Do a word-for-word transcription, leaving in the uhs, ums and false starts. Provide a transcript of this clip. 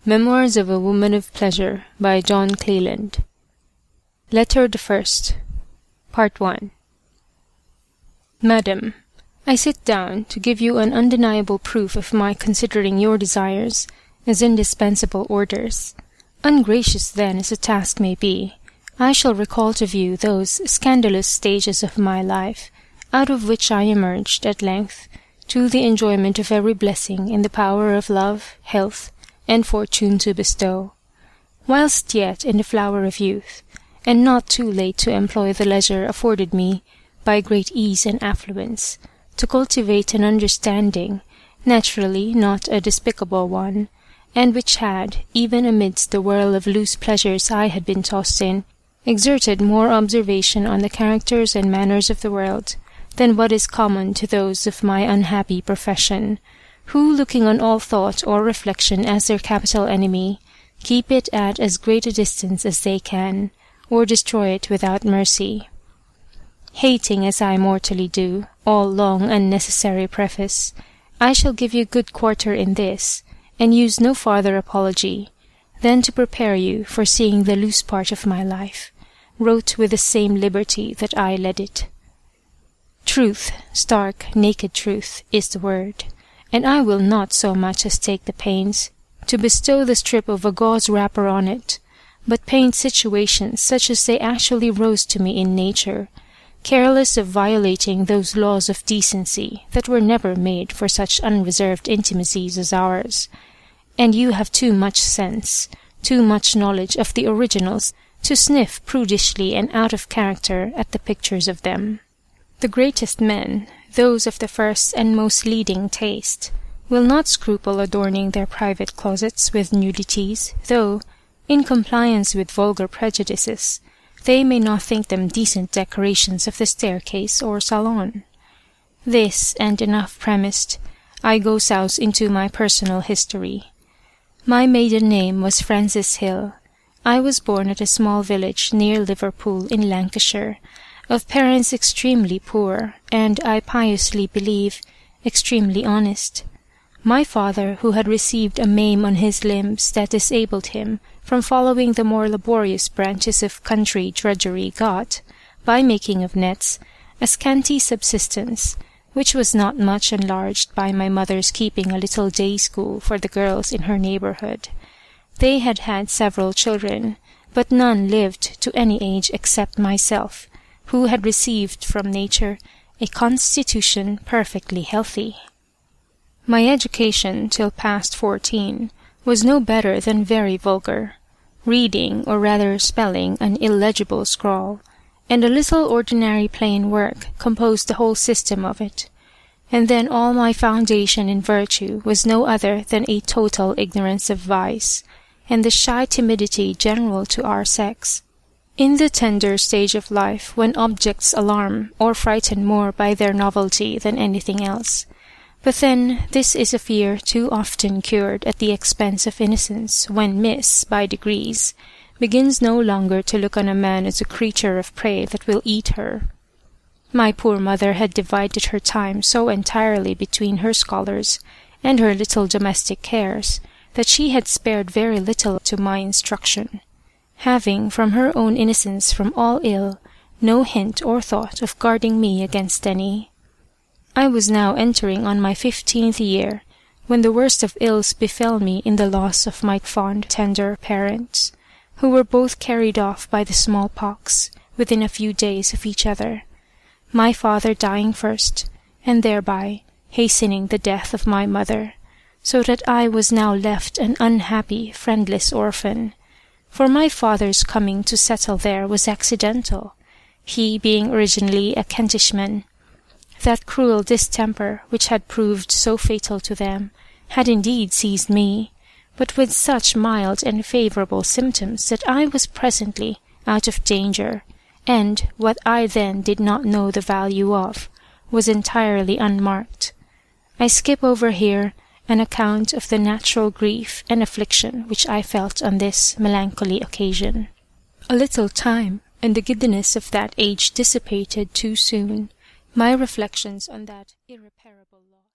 Memoirs of a Woman of Pleasure by John Cleland. Letter the First. Part One. Madam, I sit down to give you an undeniable proof of my considering your desires as indispensable orders. Ungracious then as the task may be, I shall recall to view those scandalous stages of my life, out of which I emerged at length to the enjoyment of every blessing in the power of love, health, and fortune to bestow, whilst yet in the flower of youth, and not too late to employ the leisure afforded me by great ease and affluence, to cultivate an understanding, naturally not a despicable one, and which had, even amidst the whirl of loose pleasures I had been tossed in, exerted more observation on the characters and manners of the world than what is common to those of my unhappy profession, who, looking on all thought or reflection as their capital enemy, keep it at as great a distance as they can, or destroy it without mercy. Hating, as I mortally do, all long unnecessary preface, I shall give you good quarter in this, and use no farther apology, than to prepare you for seeing the loose part of my life, wrote with the same liberty that I led it. Truth, stark, naked truth, is the word, and I will not so much as take the pains to bestow the strip of a gauze wrapper on it, but paint situations such as they actually rose to me in nature, careless of violating those laws of decency that were never made for such unreserved intimacies as ours. And you have too much sense, too much knowledge of the originals, to sniff prudishly and out of character at the pictures of them. The greatest men, those of the first and most leading taste, will not scruple adorning their private closets with nudities, though, in compliance with vulgar prejudices, they may not think them decent decorations of the staircase or salon. This, and enough premised, I go south into my personal history. My maiden name was Frances Hill. I was born at a small village near Liverpool in Lancashire, of parents extremely poor, and I piously believe extremely honest. My father, who had received a maim on his limbs that disabled him from following the more laborious branches of country drudgery, got, by making of nets, a scanty subsistence, which was not much enlarged by my mother's keeping a little day school for the girls in her neighbourhood. They had had several children, but none lived to any age except myself, who had received from nature a constitution perfectly healthy. My education till past fourteen was no better than very vulgar, reading, or rather spelling, an illegible scrawl, and a little ordinary plain work composed the whole system of it, and then all my foundation in virtue was no other than a total ignorance of vice, and the shy timidity general to our sex. In the tender stage of life, when objects alarm or frighten more by their novelty than anything else. But then this is a fear too often cured at the expense of innocence, when miss, by degrees, begins no longer to look on a man as a creature of prey that will eat her. My poor mother had divided her time so entirely between her scholars and her little domestic cares, that she had spared very little to my instruction, having, from her own innocence from all ill, no hint or thought of guarding me against any. I was now entering on my fifteenth year, when the worst of ills befell me in the loss of my fond, tender parents, who were both carried off by the small-pox within a few days of each other, my father dying first, and thereby hastening the death of my mother, so that I was now left an unhappy, friendless orphan, for my father's coming to settle there was accidental, he being originally a Kentishman. That cruel distemper, which had proved so fatal to them, had indeed seized me, but with such mild and favourable symptoms that I was presently out of danger, and, what I then did not know the value of, was entirely unmarked. I skip over here an account of the natural grief and affliction which I felt on this melancholy occasion. A little time, and the giddiness of that age dissipated too soon my reflections on that irreparable loss.